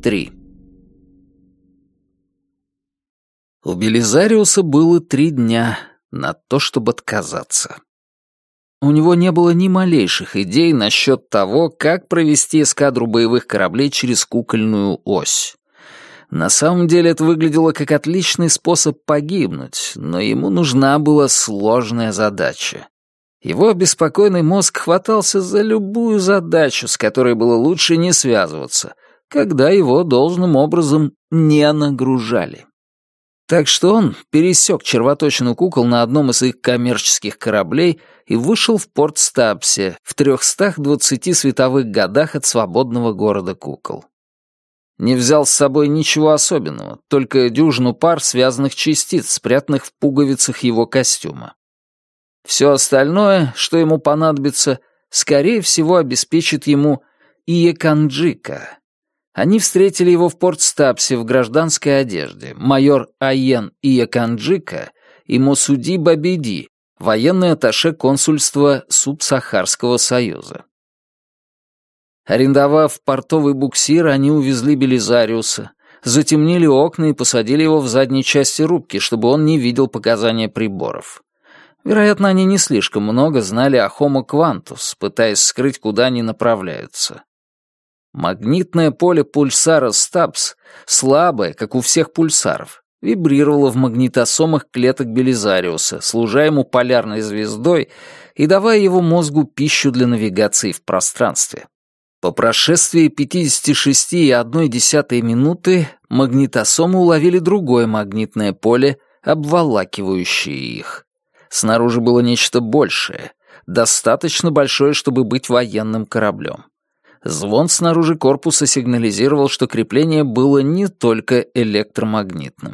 3. У Белизариуса было 3 дня на то, чтобы отказаться. У него не было ни малейших идей насчет того, как провести эскадру боевых кораблей через кукольную ось. На самом деле это выглядело как отличный способ погибнуть, но ему нужна была сложная задача. Его беспокойный мозг хватался за любую задачу, с которой было лучше не связываться, когда его должным образом не нагружали. Так что он пересек червоточину кукол на одном из их коммерческих кораблей и вышел в порт Стапсе в 320 световых годах от свободного города кукол. Не взял с собой ничего особенного, только дюжину пар связанных частиц, спрятанных в пуговицах его костюма. Все остальное, что ему понадобится, скорее всего, обеспечит ему Иеканджика. Они встретили его в порт Стапсе в гражданской одежде, майор Айен Иеканджика и Мосуди Бабиди, военный атташе консульства Субсахарского союза. Арендовав портовый буксир, они увезли Белизариуса, затемнили окна и посадили его в задней части рубки, чтобы он не видел показания приборов. Вероятно, они не слишком много знали о Homo Quantus, пытаясь скрыть, куда они направляются. Магнитное поле пульсара Стапс, слабое, как у всех пульсаров, вибрировало в магнитосомах клеток Белизариуса, служа ему полярной звездой и давая его мозгу пищу для навигации в пространстве. По прошествии 56,1 минуты магнитосомы уловили другое магнитное поле, обволакивающее их. Снаружи было нечто большее, достаточно большое, чтобы быть военным кораблем. Звон снаружи корпуса сигнализировал, что крепление было не только электромагнитным.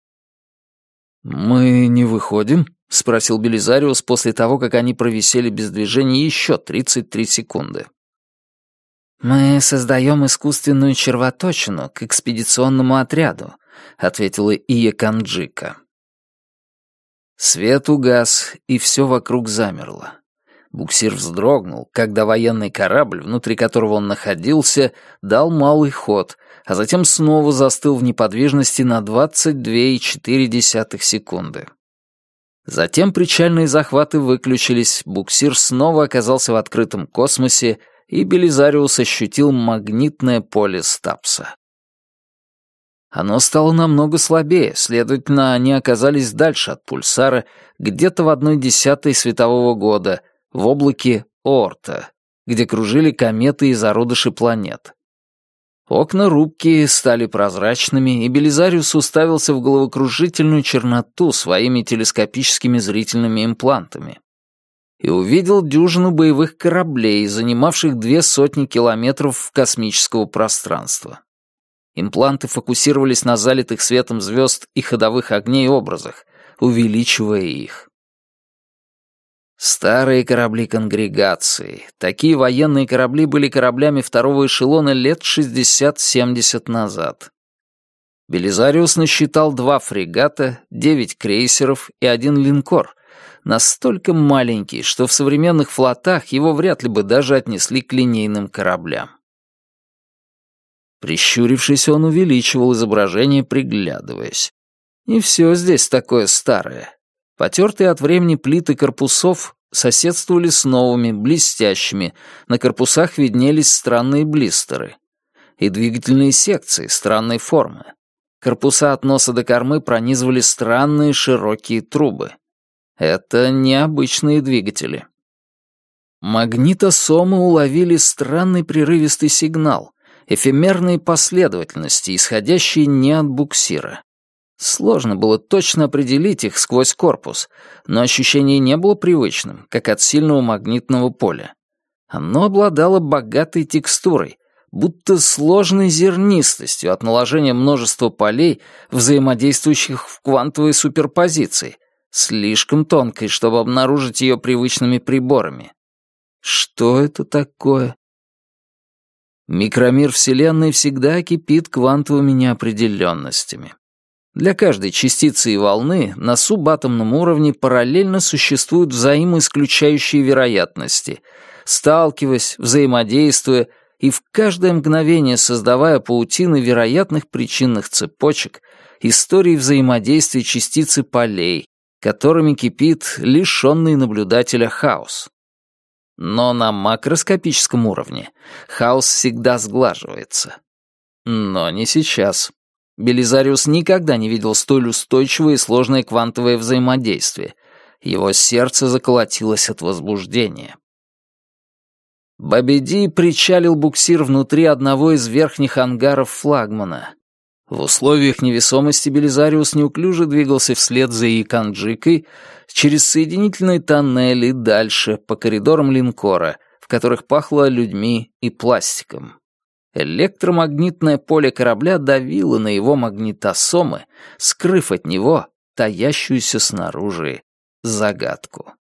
«Мы не выходим?» — спросил Белизариус после того, как они провисели без движения еще 33 секунды. «Мы создаем искусственную червоточину к экспедиционному отряду», — ответила Иеканджика. Свет угас, и все вокруг замерло. Буксир вздрогнул, когда военный корабль, внутри которого он находился, дал малый ход, а затем снова застыл в неподвижности на 22,4 секунды. Затем причальные захваты выключились, буксир снова оказался в открытом космосе, и Белизариус ощутил магнитное поле Стапса. Оно стало намного слабее, следовательно, они оказались дальше от пульсара, где-то в 1/10 светового года, в облаке Оорта, где кружили кометы и зародыши планет. Окна рубки стали прозрачными, и Белизариус уставился в головокружительную черноту своими телескопическими зрительными имплантами. И увидел дюжину боевых кораблей, занимавших 200 километров космического пространства. Импланты фокусировались на залитых светом звезд и ходовых огней образах, увеличивая их. Старые корабли конгрегации. Такие военные корабли были кораблями второго эшелона лет 60-70 назад. Белизариус насчитал 2 фрегата, 9 крейсеров и 1 линкор, настолько маленький, что в современных флотах его вряд ли бы даже отнесли к линейным кораблям. Прищурившись, он увеличивал изображение, приглядываясь. И все здесь такое старое. Потертые от времени плиты корпусов соседствовали с новыми, блестящими, на корпусах виднелись странные блистеры. И двигательные секции странной формы. Корпуса от носа до кормы пронизывали странные широкие трубы. Это необычные двигатели. Магнитосомы уловили странный прерывистый сигнал, эфемерные последовательности, исходящие не от буксира. Сложно было точно определить их сквозь корпус, но ощущение не было привычным, как от сильного магнитного поля. Оно обладало богатой текстурой, будто сложной зернистостью от наложения множества полей, взаимодействующих в квантовой суперпозиции, слишком тонкой, чтобы обнаружить ее привычными приборами. Что это такое? Микромир Вселенной всегда кипит квантовыми неопределенностями. Для каждой частицы и волны на субатомном уровне параллельно существуют взаимоисключающие вероятности, сталкиваясь, взаимодействуя и в каждое мгновение создавая паутины вероятных причинных цепочек, истории взаимодействия частиц и полей, которыми кипит лишенный наблюдателя хаос. Но на макроскопическом уровне хаос всегда сглаживается. Но не сейчас. Белизариус никогда не видел столь устойчивое и сложное квантовое взаимодействие. Его сердце заколотилось от возбуждения. Бабеди причалил буксир внутри одного из верхних ангаров флагмана. В условиях невесомости Белизариус неуклюже двигался вслед за Яканджикой через соединительные тоннели дальше, по коридорам линкора, в которых пахло людьми и пластиком. Электромагнитное поле корабля давило на его магнитосомы, скрыв от него таящуюся снаружи загадку.